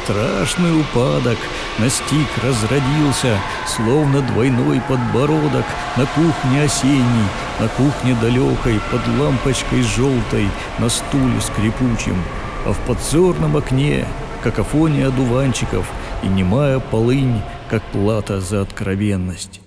страшный упадок настиг, разродился, словно двойной подбородок на кухне осенней, на кухне далекой, под лампочкой желтой, на стуле скрипучем, а в подзорном окне какофония одуванчиков и немая полынь, как плата за откровенность.